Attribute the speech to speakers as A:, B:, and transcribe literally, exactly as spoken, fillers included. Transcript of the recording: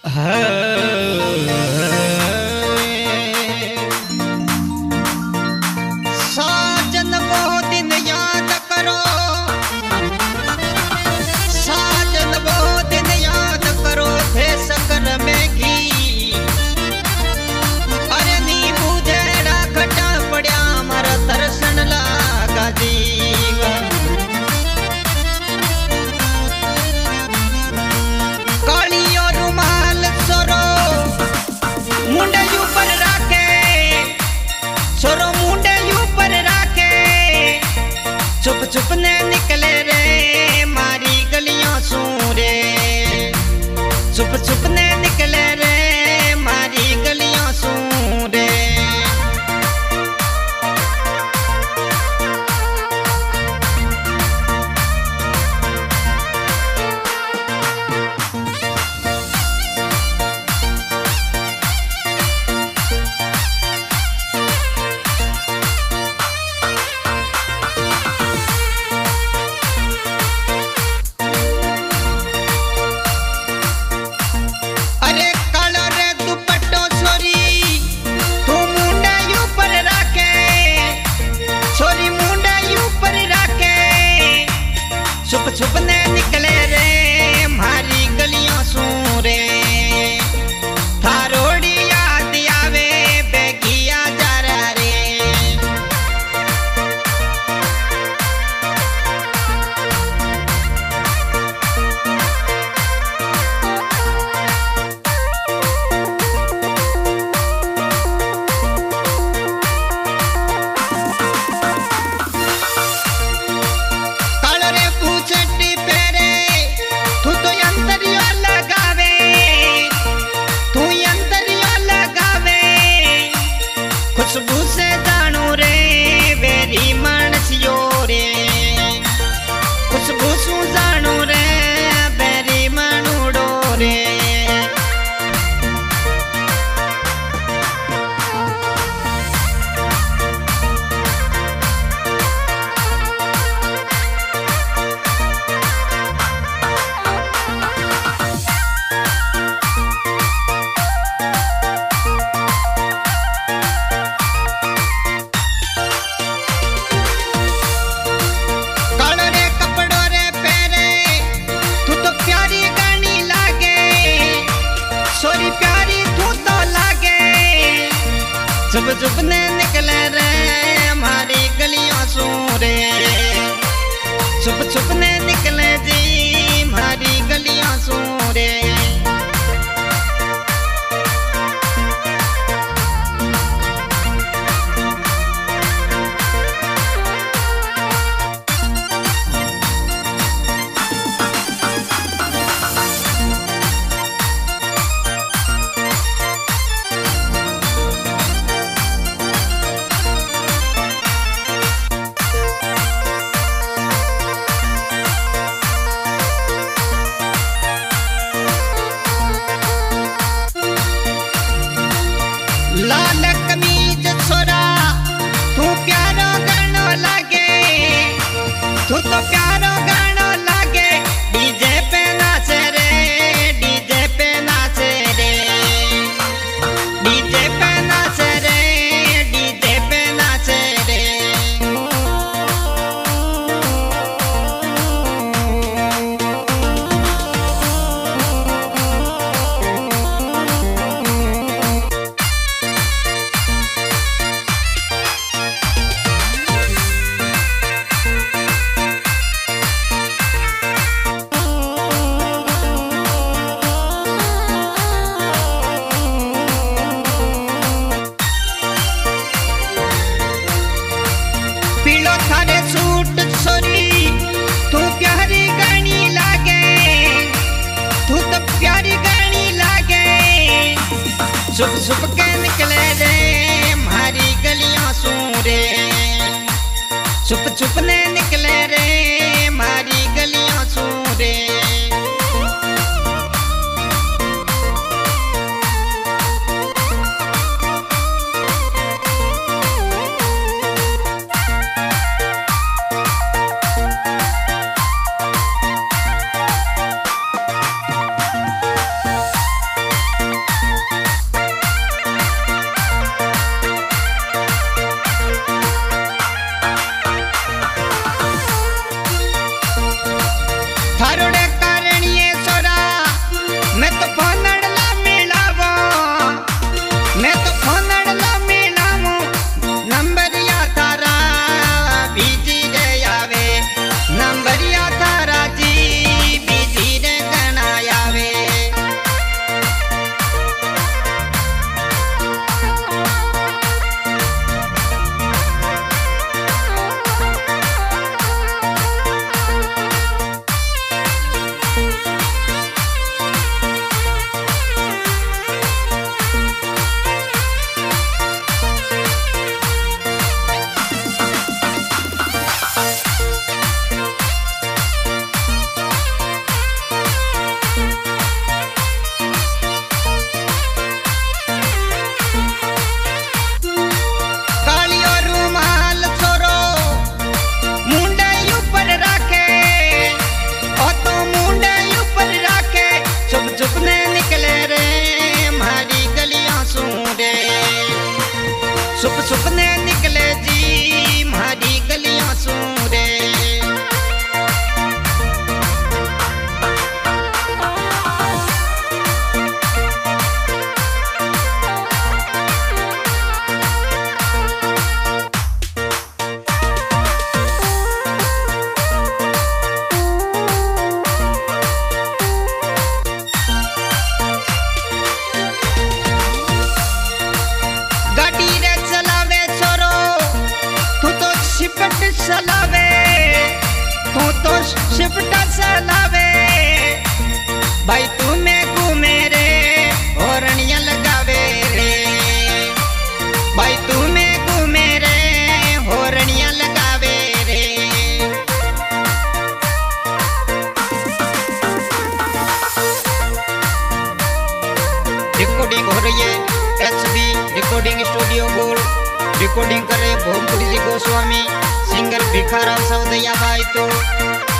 A: साजन वो दिन याद करो, साजन वो दिन याद करो थे शक्कर में घी। अरे नी बुझे राखटा पड़ा मारा दर्शन लागा जीव। कालियो रुमाल सोरो मुंडे ऊपर राखे, सोरो मुंडे ऊपर राखे, चुप चुप ने निकले रे मारी गलियों सू रे, चुप चुप ने निकले रे मारी गलियों सू रे। छुप छुप ने निकले रे मारी गलियों सू रे, थारोड़ी याद आवे बेगिया जा रहा रे। खुशबू से जानू रे बेरी मानसियो रे, खुशबू सू जानू रे बेरी मानूडो रे। चुप चुप ने निकले रे हमारी गलियों सू रे, चुप चुप ने निकले जी हमारी गलियों सू रे। लाल कमीज छोरा तू प्यारो गानो लागे, तू तो प्यारो गानो लागे, डीजे पे नाचे रे, डीजे पे नाचे रे, डीजे पे नाचे रे, डीजे पे नाचे रे। थारे सूट सोरी तू प्यारी गानी लागे, तू तो प्यारी गानी लागे, चुप चुप के निकले रे मारी गलियों सू रे, चुप चुप ने निकले रे मारी गलियों सू रे। फोनडला मिलावो मैं तो फोनडला मिलावो नंबरिया थारा बीजी रे आवे नंबरिया थारा जी बीजी रे गणा आवे सुप सुपने निकले जी मारी गलियां सूरे चलावे तू तो शिफ्ट चलावे भाई तू में घूमे रे होरनिया लगावे रे भाई तू में घूमे रे होरनिया लगावे रे रिकॉर्डिंग हो रही है HB recording studio gold recording करे भोमपुरी जी गोस्वामी सिंगर भिखाराम सवदैया भाई तो